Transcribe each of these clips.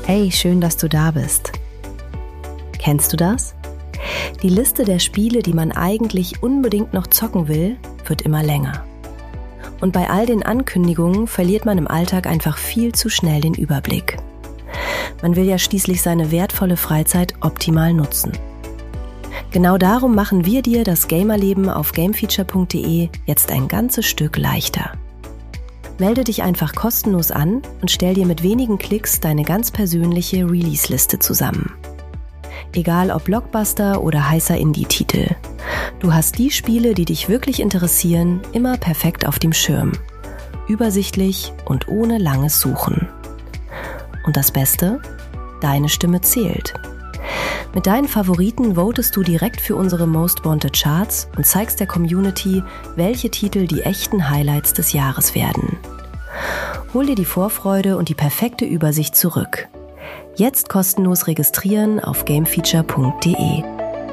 Hey, schön, dass du da bist. Kennst du das? Die Liste der Spiele, die man eigentlich unbedingt noch zocken will, wird immer länger. Und bei all den Ankündigungen verliert man im Alltag einfach viel zu schnell den Überblick. Man will ja schließlich seine wertvolle Freizeit optimal nutzen. Genau darum machen wir dir das Gamerleben auf gamefeature.de jetzt ein ganzes Stück leichter. Melde dich einfach kostenlos an und stell dir mit wenigen Klicks deine ganz persönliche Release-Liste zusammen. Egal ob Blockbuster oder heißer Indie-Titel. Du hast die Spiele, die dich wirklich interessieren, immer perfekt auf dem Schirm. Übersichtlich und ohne langes Suchen. Und das Beste? Deine Stimme zählt. Mit deinen Favoriten votest du direkt für unsere Most Wanted Charts und zeigst der Community, welche Titel die echten Highlights des Jahres werden. Hol dir die Vorfreude und die perfekte Übersicht zurück. Jetzt kostenlos registrieren auf gamefeature.de.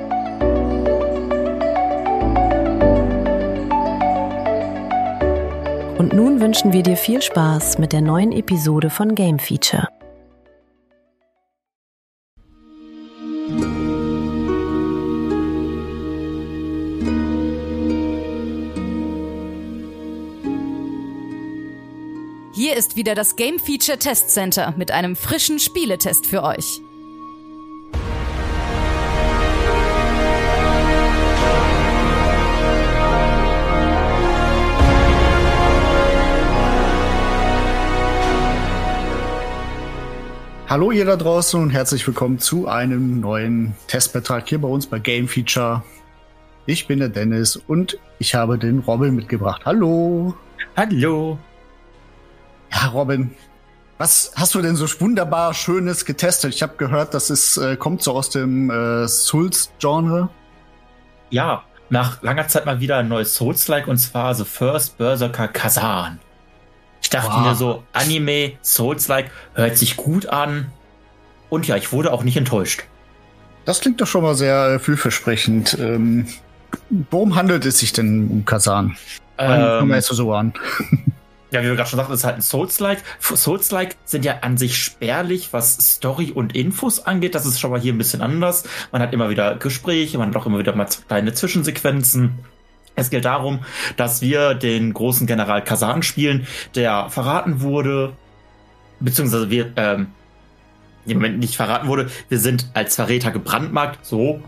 Und nun wünschen wir dir viel Spaß mit der neuen Episode von Game Feature. Hier ist wieder das Game Feature Test Center mit einem frischen Spieletest für euch. Hallo ihr da draußen und herzlich willkommen zu einem neuen Testbeitrag hier bei uns bei Game Feature. Ich bin der Dennis und ich habe den Robin mitgebracht. Hallo. Hallo. Ja, Robin, was hast du denn so wunderbar Schönes getestet? Ich habe gehört, das ist kommt so aus dem Souls-Genre. Ja, nach langer Zeit mal wieder ein neues Souls-like und zwar The First Berserker Kazan. Ich dachte mir so, Anime, Souls-like, hört sich gut an. Und ja, ich wurde auch nicht enttäuscht. Das klingt doch schon mal sehr vielversprechend. Worum handelt es sich denn um Kazan? Fangen wir erst so an. Ja, wie wir gerade schon sagten, das ist halt ein Souls-like. Souls-like sind ja an sich spärlich, was Story und Infos angeht. Das ist schon mal hier ein bisschen anders. Man hat immer wieder Gespräche, man hat auch immer wieder mal kleine Zwischensequenzen. Es geht darum, dass wir den großen General Kazan spielen, der verraten wurde, beziehungsweise wir, im Moment nicht verraten wurde. Wir sind als Verräter gebrandmarkt, so.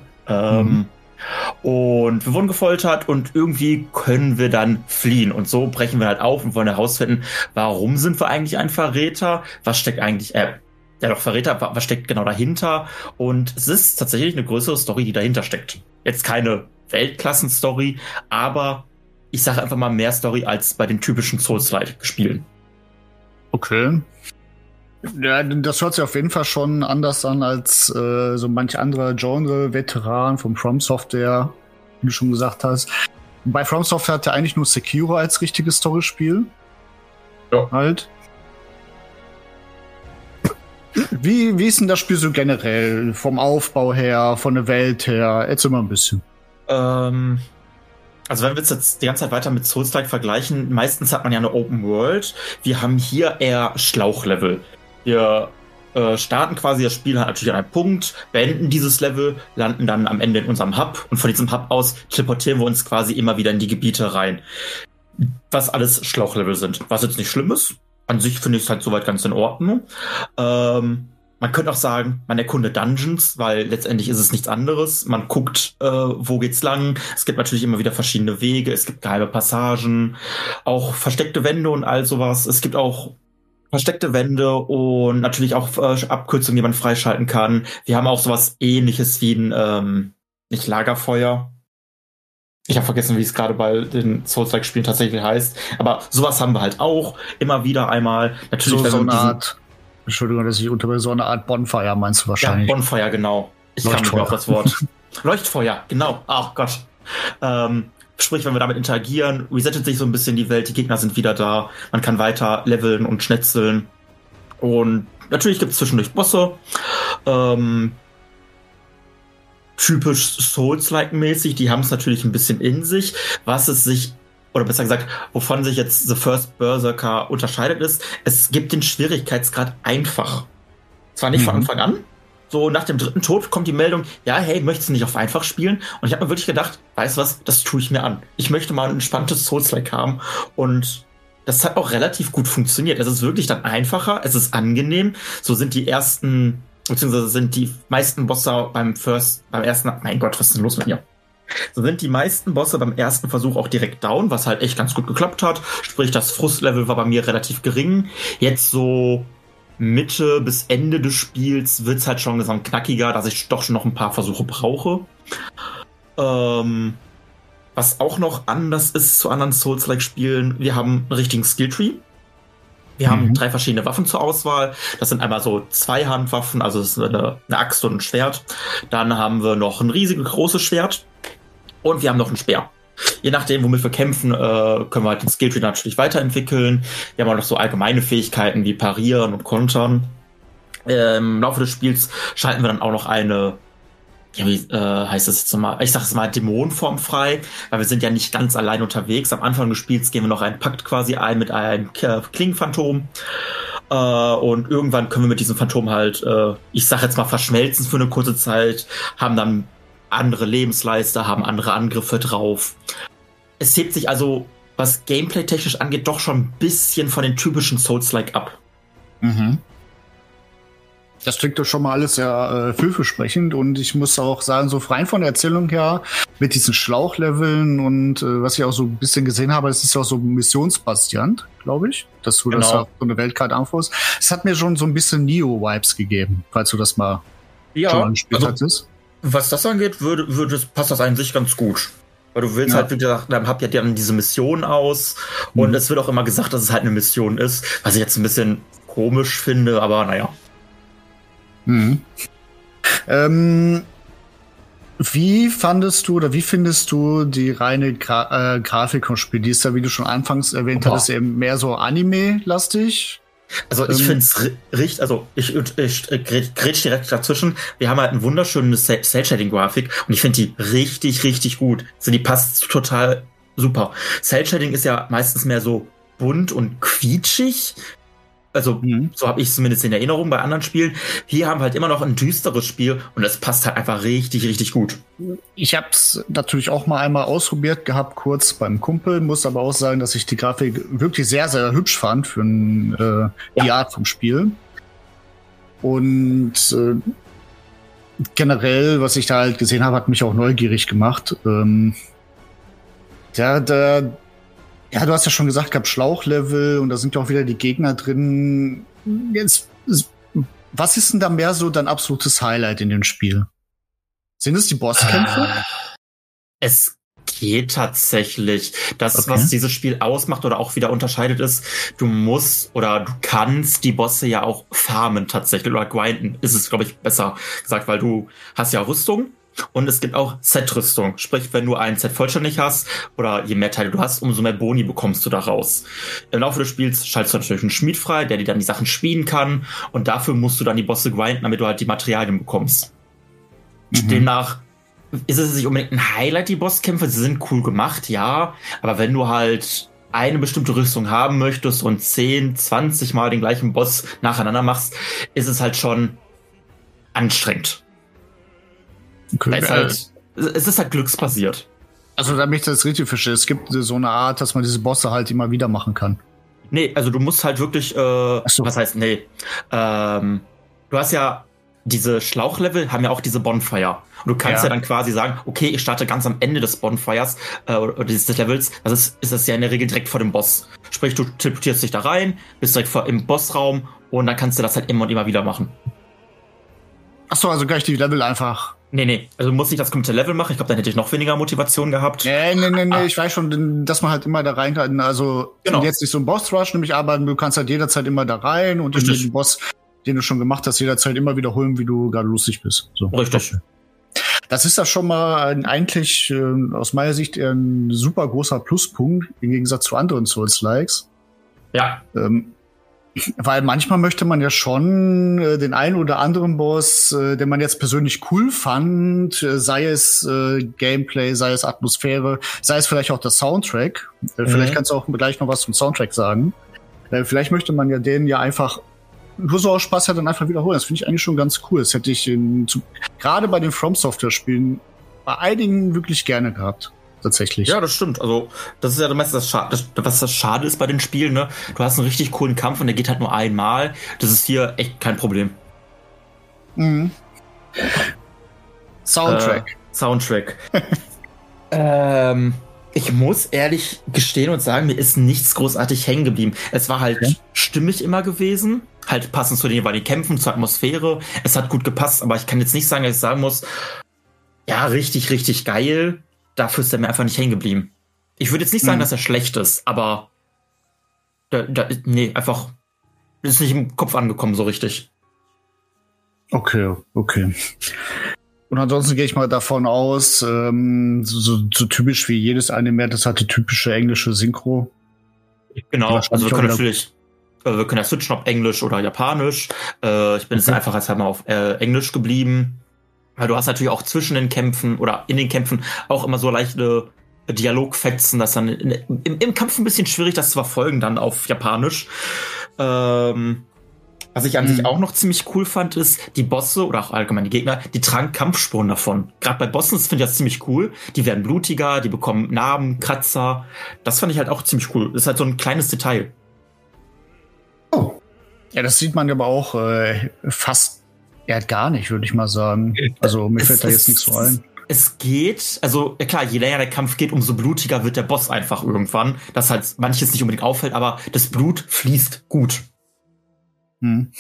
Und wir wurden gefoltert und irgendwie können wir dann fliehen. Und so brechen wir halt auf und wollen herausfinden, warum sind wir eigentlich ein Verräter? Was steckt eigentlich, Verräter, was steckt genau dahinter? Und es ist tatsächlich eine größere Story, die dahinter steckt. Jetzt keine Weltklassen-Story, aber ich sage einfach mal mehr Story als bei den typischen Souls-like-Spielen. Okay. Ja, das hört sich auf jeden Fall schon anders an als so manch anderer Genre-Veteran vom From Software, wie du schon gesagt hast. Bei From Software hat er eigentlich nur Sekiro als richtiges Storyspiel. Ja. Halt. Wie ist denn das Spiel so generell? Vom Aufbau her, von der Welt her? Erzähl mal ein bisschen. Also wenn wir jetzt die ganze Zeit weiter mit Souls-like vergleichen, meistens hat man ja eine Open World. Wir haben hier eher Schlauchlevel. Wir starten quasi das Spiel halt natürlich an einem Punkt, beenden dieses Level, landen dann am Ende in unserem Hub und von diesem Hub aus teleportieren wir uns quasi immer wieder in die Gebiete rein. Was alles Schlauchlevel sind. Was jetzt nicht schlimm ist. An sich finde ich es halt soweit ganz in Ordnung. Man könnte auch sagen, man erkundet Dungeons, weil letztendlich ist es nichts anderes. Man guckt, wo geht's lang. Es gibt natürlich immer wieder verschiedene Wege. Es gibt geheime Passagen, auch versteckte Wände und all sowas. Es gibt auch versteckte Wände und natürlich auch Abkürzungen, die man freischalten kann. Wir haben auch sowas Ähnliches wie ein, nicht Lagerfeuer. Ich habe vergessen, wie es gerade bei den Souls-like-Spielen tatsächlich heißt. Aber sowas haben wir halt auch. Immer wieder einmal. Natürlich so eine Art, Entschuldigung, dass ich unterbreche, so eine Art Bonfire meinst du wahrscheinlich? Ja, Bonfire, genau. Ich kam nicht mehr auf das Wort. Leuchtfeuer, genau. Ach Gott. Sprich, wenn wir damit interagieren, resettet sich so ein bisschen die Welt, die Gegner sind wieder da, man kann weiter leveln und schnetzeln. Und natürlich gibt es zwischendurch Bosse. Typisch Souls-like-mäßig, die haben es natürlich ein bisschen in sich. Was es sich, oder besser gesagt, wovon sich jetzt The First Berserker unterscheidet ist, es gibt den Schwierigkeitsgrad einfach. Zwar nicht von Anfang an. So nach dem 3. Tod kommt die Meldung, ja, hey, möchtest du nicht auf einfach spielen? Und ich habe mir wirklich gedacht, weißt du was, das tue ich mir an. Ich möchte mal ein entspanntes Souls-like haben. Und das hat auch relativ gut funktioniert. Es ist wirklich dann einfacher, es ist angenehm. So sind die ersten, beziehungsweise sind die meisten Bosse beim ersten, mein Gott, was ist denn los mit mir? So sind die meisten Bosse beim ersten Versuch auch direkt down, was halt echt ganz gut geklappt hat. Sprich, das Frustlevel war bei mir relativ gering. Jetzt so Mitte bis Ende des Spiels wird's halt schon langsam knackiger, dass ich doch schon noch ein paar Versuche brauche. Was auch noch anders ist zu anderen Souls-like-Spielen, wir haben einen richtigen Skilltree. Wir haben 3 verschiedene Waffen zur Auswahl. Das sind einmal so 2 Handwaffen, also das ist eine Axt und ein Schwert. Dann haben wir noch ein riesiges, großes Schwert. Und wir haben noch einen Speer. Je nachdem, womit wir kämpfen, können wir halt den Skilltree natürlich weiterentwickeln. Wir haben auch noch so allgemeine Fähigkeiten wie Parieren und Kontern. Im Laufe des Spiels schalten wir dann auch noch eine, ja, wie heißt das jetzt nochmal? Ich sag es mal Dämonenform frei, weil wir sind ja nicht ganz allein unterwegs. Am Anfang des Spiels gehen wir noch einen Pakt quasi ein mit einem Klingenphantom. Und irgendwann können wir mit diesem Phantom halt, ich sag jetzt mal, verschmelzen für eine kurze Zeit, haben dann andere Lebensleister, haben andere Angriffe drauf. Es hebt sich also, was Gameplay-technisch angeht, doch schon ein bisschen von den typischen Souls-like ab. Das klingt doch schon mal alles sehr vielversprechend und ich muss auch sagen, so rein von der Erzählung her, mit diesen Schlauchleveln und was ich auch so ein bisschen gesehen habe, es ist ja auch so missionsbasierend, glaube ich, dass du das auf so eine Weltkarte anfährst. Es hat mir schon so ein bisschen Neo-Vibes gegeben, falls du das mal schon angespielt hattest. Was das angeht, passt das eigentlich ganz gut. Weil du willst halt, wie gesagt, dann habt ihr dann diese Mission aus und es wird auch immer gesagt, dass es halt eine Mission ist, was ich jetzt ein bisschen komisch finde, aber naja. Wie fandest du oder wie findest du die reine Grafik vom Spiel? Die ist ja, wie du schon anfangs erwähnt hattest, eben mehr so Anime-lastig. Also ich finde es richtig, also ich grätsch direkt dazwischen. Wir haben halt eine wunderschöne Cell-Shading-Grafik und ich finde die richtig, richtig gut. Also die passt total super. Cell-Shading ist ja meistens mehr so bunt und quietschig. Also so habe ich es zumindest in Erinnerung bei anderen Spielen. Hier haben wir halt immer noch ein düsteres Spiel und es passt halt einfach richtig, richtig gut. Ich habe es natürlich auch mal einmal ausprobiert gehabt, kurz beim Kumpel. Muss aber auch sagen, dass ich die Grafik wirklich sehr, sehr hübsch fand für die Art vom Spiel. Und generell, was ich da halt gesehen habe, hat mich auch neugierig gemacht. Ja, du hast ja schon gesagt, gab Schlauchlevel und da sind ja auch wieder die Gegner drin. Jetzt, was ist denn da mehr so dein absolutes Highlight in dem Spiel? Sind es die Bosskämpfe? Es geht tatsächlich. Das, was dieses Spiel ausmacht oder auch wieder unterscheidet, ist, du musst oder du kannst die Bosse ja auch farmen tatsächlich oder grinden, ist es, glaube ich, besser gesagt, weil du hast ja Rüstung. Und es gibt auch Set-Rüstung. Sprich, wenn du ein Set vollständig hast oder je mehr Teile du hast, umso mehr Boni bekommst du daraus. Im Laufe des Spiels schaltest du natürlich einen Schmied frei, der dir dann die Sachen schmieden kann. Und dafür musst du dann die Bosse grinden, damit du halt die Materialien bekommst. Demnach ist es nicht unbedingt ein Highlight, die Bosskämpfe. Sie sind cool gemacht, ja. Aber wenn du halt eine bestimmte Rüstung haben möchtest und 10, 20 Mal den gleichen Boss nacheinander machst, ist es halt schon anstrengend. Okay. Es ist halt glücksbasiert. Also damit ich das richtig verstehe, es gibt so eine Art, dass man diese Bosse halt immer wieder machen kann. Nee, also du musst halt wirklich, was heißt, nee. Du hast ja diese Schlauchlevel, haben ja auch diese Bonfire. Und du kannst ja dann quasi sagen, okay, ich starte ganz am Ende des Bonfires, oder des Levels, also ist das ja in der Regel direkt vor dem Boss. Sprich, du teleportierst dich da rein, bist direkt im Bossraum und dann kannst du das halt immer und immer wieder machen. Achso, also gleich die Level einfach. Nee, also du musst nicht das komplette Level machen. Ich glaube, dann hätte ich noch weniger Motivation gehabt. Nee, ich weiß schon, dass man halt immer da rein kann. Also jetzt nicht so ein Boss-Rush, nämlich, aber du kannst halt jederzeit immer da rein und den Boss, den du schon gemacht hast, jederzeit immer wiederholen, wie du gerade lustig bist. So. Richtig. Das ist ja schon mal eigentlich aus meiner Sicht ein super großer Pluspunkt im Gegensatz zu anderen Souls-Likes. Ja. Weil manchmal möchte man ja schon den einen oder anderen Boss, den man jetzt persönlich cool fand, sei es Gameplay, sei es Atmosphäre, sei es vielleicht auch der Soundtrack. Vielleicht kannst du auch gleich noch was zum Soundtrack sagen. Vielleicht möchte man ja den ja einfach du so auch Spaß dann einfach wiederholen. Das finde ich eigentlich schon ganz cool. Das hätte ich gerade bei den From Software Spielen bei einigen wirklich gerne gehabt. Tatsächlich. Ja, das stimmt. Also, das ist ja meistens was das Schade ist bei den Spielen, ne? Du hast einen richtig coolen Kampf und der geht halt nur einmal. Das ist hier echt kein Problem. Mhm. Soundtrack. Ich muss ehrlich gestehen und sagen, mir ist nichts großartig hängen geblieben. Es war halt stimmig immer gewesen. Halt passend zu den jeweiligen Kämpfen, zur Atmosphäre. Es hat gut gepasst, aber ich kann jetzt nicht sagen, dass ich sagen muss, ja, richtig, richtig geil. Dafür ist er mir einfach nicht hängen geblieben. Ich würde jetzt nicht sagen, dass er schlecht ist, aber nee, einfach ist nicht im Kopf angekommen so richtig. Okay. Und ansonsten gehe ich mal davon aus, so typisch wie jedes Anime, das hat die typische englische Synchro. Genau, also wir können ja switchen, ob Englisch oder Japanisch. Ich bin jetzt einfach mal auf Englisch geblieben. Weil du hast natürlich auch zwischen den Kämpfen oder in den Kämpfen auch immer so leichte Dialogfetzen, das dann im Kampf ein bisschen schwierig, das zu verfolgen dann auf Japanisch. Was ich an sich auch noch ziemlich cool fand, ist, die Bosse oder auch allgemein die Gegner, die tragen Kampfspuren davon. Gerade bei Bossen, das finde ich das ziemlich cool. Die werden blutiger, die bekommen Narben, Kratzer. Das fand ich halt auch ziemlich cool. Das ist halt so ein kleines Detail. Oh. Ja, das sieht man aber auch fast gar nicht, würde ich mal sagen. Also mir fällt da jetzt nichts so ein. Es geht, also ja klar, je länger der Kampf geht, umso blutiger wird der Boss einfach irgendwann. Das halt manches nicht unbedingt auffällt, aber das Blut fließt gut. Kommen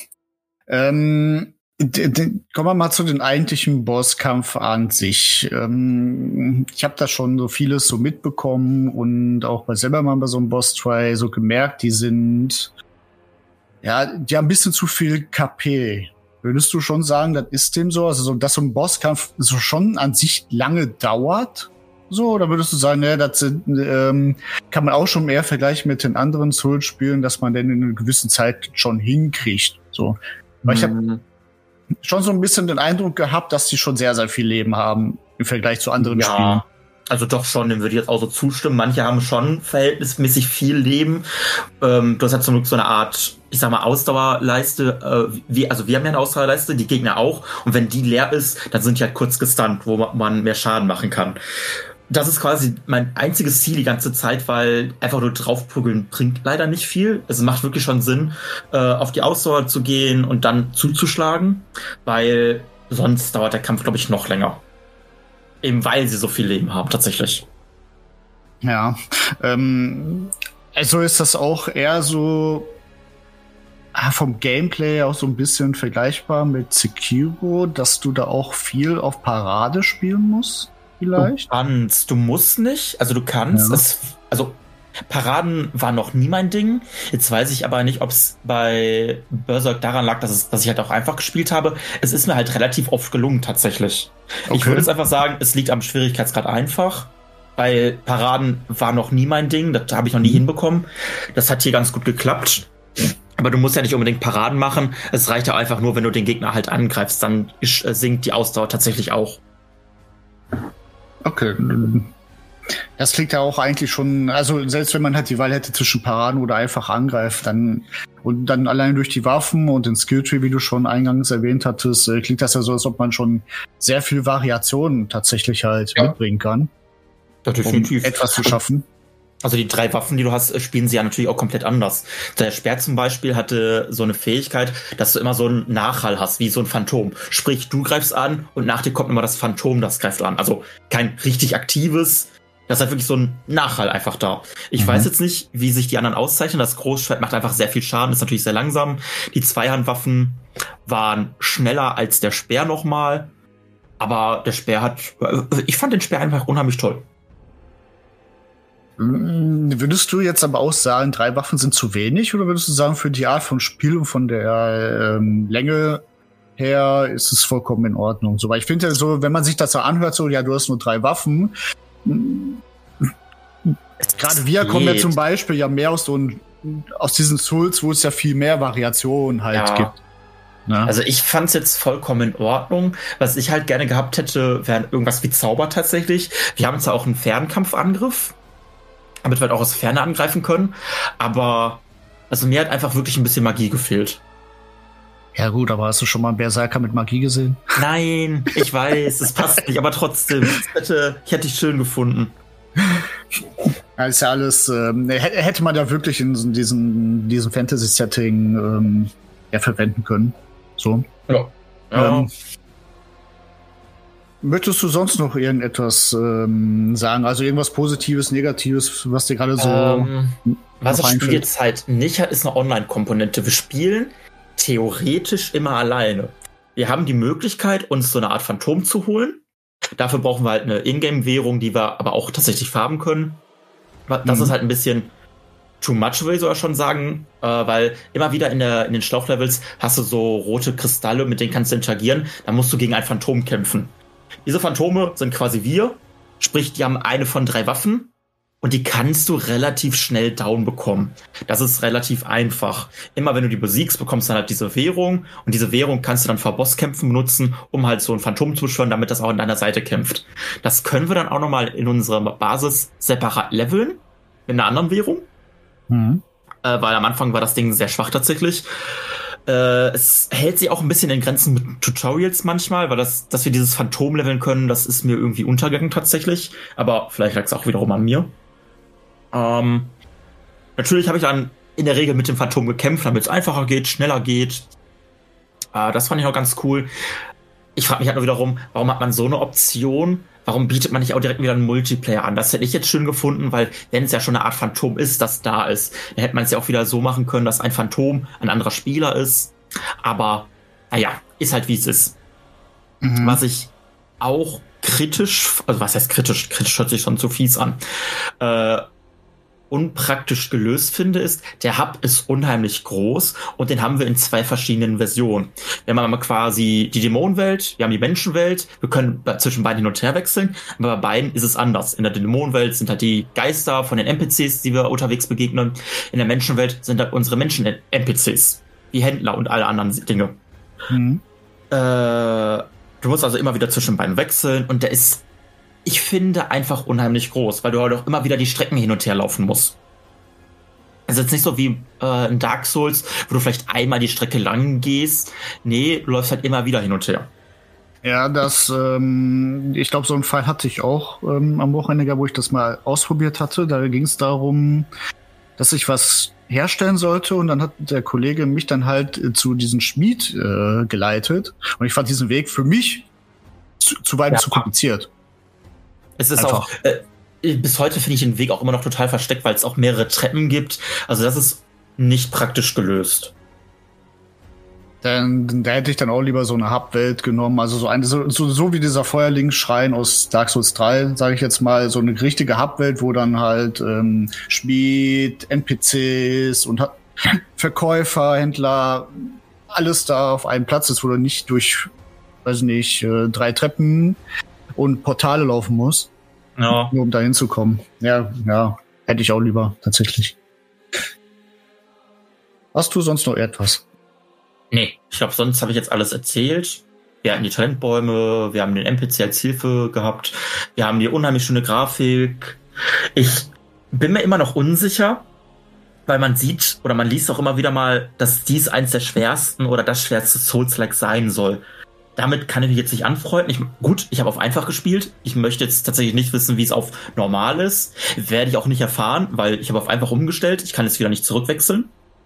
wir mal zu den eigentlichen Bosskampf an sich. Ich habe da schon so vieles so mitbekommen und auch selber mal bei so einem Boss-Try so gemerkt, die haben ein bisschen zu viel KP. Würdest du schon sagen, das ist dem so? Also, dass so ein Bosskampf so schon an sich lange dauert? So, oder würdest du sagen, das kann man auch schon mehr vergleichen mit den anderen Souls-Spielen, dass man denn in einer gewissen Zeit schon hinkriegt? So. Weil ich habe schon so ein bisschen den Eindruck gehabt, dass die schon sehr, sehr viel Leben haben im Vergleich zu anderen Spielen. Also doch schon, dem würde ich jetzt auch so zustimmen. Manche haben schon verhältnismäßig viel Leben. Du hast halt zum Glück so eine Art, ich sag mal, Ausdauerleiste. Wir haben ja eine Ausdauerleiste, die Gegner auch. Und wenn die leer ist, dann sind die halt kurz gestunt, wo man mehr Schaden machen kann. Das ist quasi mein einziges Ziel die ganze Zeit, weil einfach nur draufprügeln bringt leider nicht viel. Es macht wirklich schon Sinn, auf die Ausdauer zu gehen und dann zuzuschlagen, weil sonst dauert der Kampf, glaube ich, noch länger. Eben weil sie so viel Leben haben, tatsächlich. Ja, also ist das auch eher so vom Gameplay auch so ein bisschen vergleichbar mit Sekiro, dass du da auch viel auf Parade spielen musst, vielleicht? Du musst nicht, also du kannst. Ja. Paraden war noch nie mein Ding. Jetzt weiß ich aber nicht, ob es bei Berserk daran lag, dass ich halt auch einfach gespielt habe. Es ist mir halt relativ oft gelungen, tatsächlich. Okay. Ich würde jetzt einfach sagen, es liegt am Schwierigkeitsgrad einfach, weil Paraden war noch nie mein Ding. Das habe ich noch nie hinbekommen. Das hat hier ganz gut geklappt. Aber du musst ja nicht unbedingt Paraden machen. Es reicht ja einfach nur, wenn du den Gegner halt angreifst, dann sinkt die Ausdauer tatsächlich auch. Okay. Das klingt ja auch eigentlich schon, also selbst wenn man halt die Wahl hätte zwischen Paraden oder einfach angreift, dann allein durch die Waffen und den Skilltree, wie du schon eingangs erwähnt hattest, klingt das ja so, als ob man schon sehr viel Variationen tatsächlich halt mitbringen kann. Ja, definitiv. Um etwas zu schaffen. Also die 3 Waffen, die du hast, spielen sie ja natürlich auch komplett anders. Der Speer zum Beispiel hatte so eine Fähigkeit, dass du immer so einen Nachhall hast, wie so ein Phantom. Sprich, du greifst an und nach dir kommt immer das Phantom, das greift an. Also kein richtig aktives. Das ist halt wirklich so ein Nachhall einfach da. Ich weiß jetzt nicht, wie sich die anderen auszeichnen. Das Großschwert macht einfach sehr viel Schaden, ist natürlich sehr langsam. Die Zweihandwaffen waren schneller als der Speer nochmal. Aber der Speer ich fand den Speer einfach unheimlich toll. Würdest du jetzt aber auch sagen, 3 Waffen sind zu wenig? Oder würdest du sagen, für die Art von Spiel und von der Länge her ist es vollkommen in Ordnung? So, weil ich finde ja so, wenn man sich das so anhört, so, ja, du hast nur 3 Waffen. Gerade wir kommen ja zum Beispiel ja mehr aus diesen Souls, wo es ja viel mehr Variationen halt gibt. Ja. Also ich fand's jetzt vollkommen in Ordnung. Was ich halt gerne gehabt hätte, wären irgendwas wie Zauber tatsächlich. Wir haben zwar auch einen Fernkampfangriff, damit wir halt auch aus Ferne angreifen können, aber also mir hat einfach wirklich ein bisschen Magie gefehlt. Ja gut, aber hast du schon mal einen Berserker mit Magie gesehen? Nein, ich weiß, es passt nicht, aber trotzdem, ich hätte dich schön gefunden. Ja, ist ja alles, hätte man ja wirklich in diesem Fantasy-Setting verwenden können. So. Ja. Möchtest du sonst noch irgendetwas sagen? Also irgendwas Positives, Negatives, was dir gerade so was das Spiel jetzt halt nicht hat, ist eine Online-Komponente. Wir spielen theoretisch immer alleine. Wir haben die Möglichkeit, uns so eine Art Phantom zu holen. Dafür brauchen wir halt eine Ingame-Währung, die wir aber auch tatsächlich farben können. Das ist halt ein bisschen too much, will ich sogar schon sagen, weil immer wieder in den Schlauchlevels hast du so rote Kristalle, mit denen kannst du interagieren. Dann musst du gegen ein Phantom kämpfen. Diese Phantome sind quasi wir, sprich, die haben eine von 3 Waffen und die kannst du relativ schnell down bekommen. Das ist relativ einfach. Immer wenn du die besiegst, bekommst du dann halt diese Währung und diese Währung kannst du dann vor Bosskämpfen benutzen, um halt so ein Phantom zu beschwören, damit das auch an deiner Seite kämpft. Das können wir dann auch nochmal in unserer Basis separat leveln, mit einer anderen Währung. Weil am Anfang war das Ding sehr schwach tatsächlich. Es hält sich auch ein bisschen in Grenzen mit Tutorials manchmal, weil dass wir dieses Phantom leveln können, das ist mir irgendwie untergegangen tatsächlich. Aber vielleicht lag es auch wiederum an mir. Natürlich habe ich dann in der Regel mit dem Phantom gekämpft, damit es einfacher geht, schneller geht. Das fand ich auch ganz cool. Ich frage mich halt nur wiederum, warum hat man so eine Option? Warum bietet man nicht auch direkt wieder einen Multiplayer an? Das hätte ich jetzt schön gefunden, weil wenn es ja schon eine Art Phantom ist, das da ist, dann hätte man es ja auch wieder so machen können, dass ein Phantom ein anderer Spieler ist. Aber, naja, ist halt wie es ist. Was ich auch kritisch, also was heißt kritisch? Kritisch hört sich schon zu fies an. Unpraktisch gelöst finde, ist, der Hub ist unheimlich groß und den haben wir in 2 verschiedenen Versionen. Wir haben einmal quasi die Dämonenwelt, wir haben die Menschenwelt, wir können zwischen beiden hin und her wechseln, aber bei beiden ist es anders. In der Dämonenwelt sind halt die Geister von den NPCs, die wir unterwegs begegnen. In der Menschenwelt sind halt unsere Menschen-NPCs, die Händler und alle anderen Dinge. Du musst also immer wieder zwischen beiden wechseln und der ist, ich finde, einfach unheimlich groß, weil du halt auch immer wieder die Strecken hin und her laufen musst. Es ist jetzt nicht so wie in Dark Souls, wo du vielleicht einmal die Strecke lang gehst. Nee, du läufst halt immer wieder hin und her. Ja, ich glaube, so einen Fall hatte ich auch am Wochenende, wo ich das mal ausprobiert hatte. Da ging es darum, dass ich was herstellen sollte und dann hat der Kollege mich dann halt zu diesem Schmied geleitet. Und ich fand diesen Weg für mich zu weit zu kompliziert. Es ist einfach. Auch, bis heute finde ich den Weg auch immer noch total versteckt, weil es auch mehrere Treppen gibt. Also das ist nicht praktisch gelöst. Da hätte ich dann auch lieber so eine Hub-Welt genommen. Also so wie dieser Feuerlingsschrein aus Dark Souls 3, sage ich jetzt mal, so eine richtige Hub-Welt, wo dann halt Schmied, NPCs und Verkäufer, Händler, alles da auf einem Platz ist, wo du nicht durch, weiß nicht, 3 Treppen und Portale laufen muss, nur um da hinzukommen. Ja, hätte ich auch lieber, tatsächlich. Hast du sonst noch etwas? Nee, ich glaube, sonst habe ich jetzt alles erzählt. Wir hatten die Talentbäume, wir haben den NPC als Hilfe gehabt, wir haben die unheimlich schöne Grafik. Ich bin mir immer noch unsicher, weil man sieht oder man liest auch immer wieder mal, dass dies eins der schwersten oder das schwerste Souls-like sein soll. Damit kann ich mich jetzt nicht anfreunden. Ich habe auf einfach gespielt. Ich möchte jetzt tatsächlich nicht wissen, wie es auf normal ist. Werde ich auch nicht erfahren, weil ich habe auf einfach umgestellt. Ich kann jetzt wieder nicht zurückwechseln.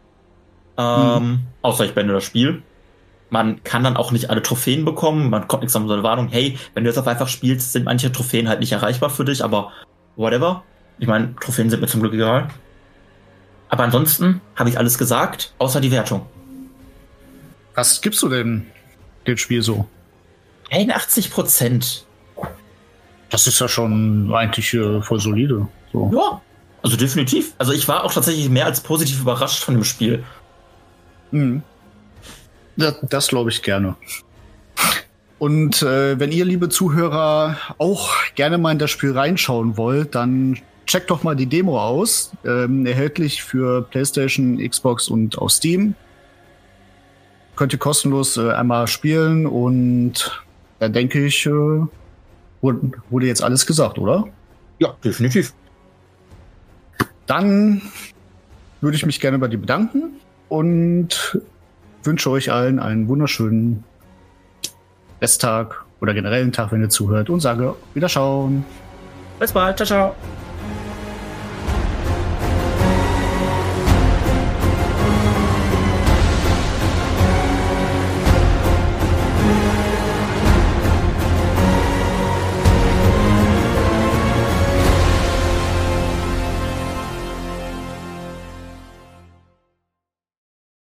Außer ich beende das Spiel. Man kann dann auch nicht alle Trophäen bekommen. Man kommt nichts an so eine Warnung. Hey, wenn du jetzt auf einfach spielst, sind manche Trophäen halt nicht erreichbar für dich, aber whatever. Ich meine, Trophäen sind mir zum Glück egal. Aber ansonsten habe ich alles gesagt, außer die Wertung. Was gibst du denn dem Spiel so? 81%. Das ist ja schon eigentlich voll solide. So. Ja, also definitiv. Also ich war auch tatsächlich mehr als positiv überrascht von dem Spiel. Das glaube ich gerne. Und wenn ihr, liebe Zuhörer, auch gerne mal in das Spiel reinschauen wollt, dann checkt doch mal die Demo aus. Erhältlich für PlayStation, Xbox und auf Steam. Könnt ihr kostenlos einmal spielen und da denke ich, wurde jetzt alles gesagt, oder? Ja, definitiv. Dann würde ich mich gerne bei dir bedanken und wünsche euch allen einen wunderschönen Resttag oder generellen Tag, wenn ihr zuhört, und sage Wiederschauen. Bis bald. Ciao, ciao.